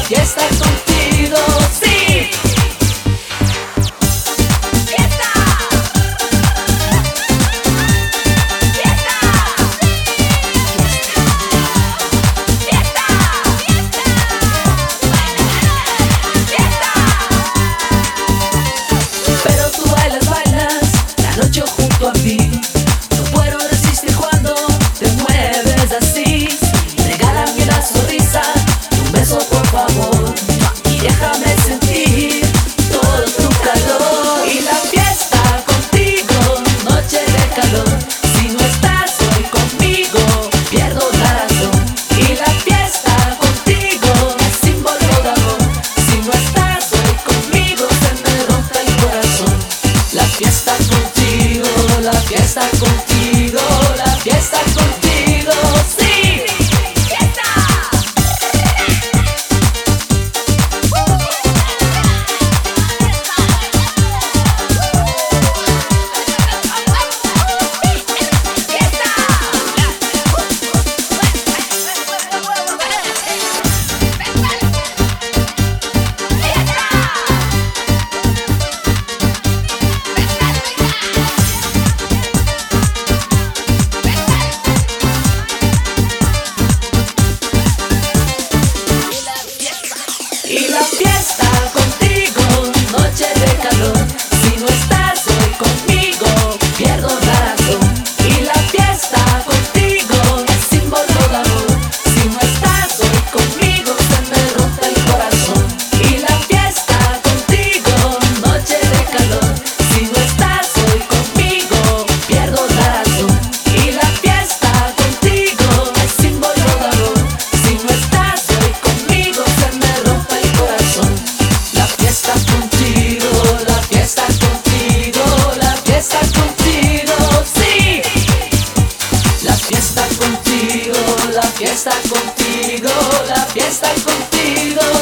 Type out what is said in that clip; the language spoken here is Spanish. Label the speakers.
Speaker 1: fiesta contigo, sí. Fiesta, fiesta, fiesta, fiesta. Pero tú bailas, bailas la noche junto a mí. No puedo resistir cuando te mueves así. Regálame una sonrisa, un beso por favor, y déjame sentir todo tu calor. Y la fiesta contigo, noche de calor. Si no estás hoy conmigo, pierdo la razón. Y la fiesta contigo es símbolo de amor. Si no estás hoy conmigo, se me rompe el corazón. La fiesta contigo, la fiesta contigo, la fiesta contigo, sí. Y la fiesta contigo, noche de calor. Si no estás hoy conmigo, pierdo la razón. Y la fiesta contigo es símbolo de amor. Si no estás hoy conmigo, se me rompe el corazón. Y la fiesta contigo, noche de calor. Si no estás hoy conmigo, pierdo la razón. Y la fiesta contigo es símbolo de amor. Si no estás hoy conmigo, se me rompe el corazón. La fiesta contigo, la fiesta contigo, la fiesta contigo, sí. La fiesta contigo, la fiesta contigo, la fiesta contigo.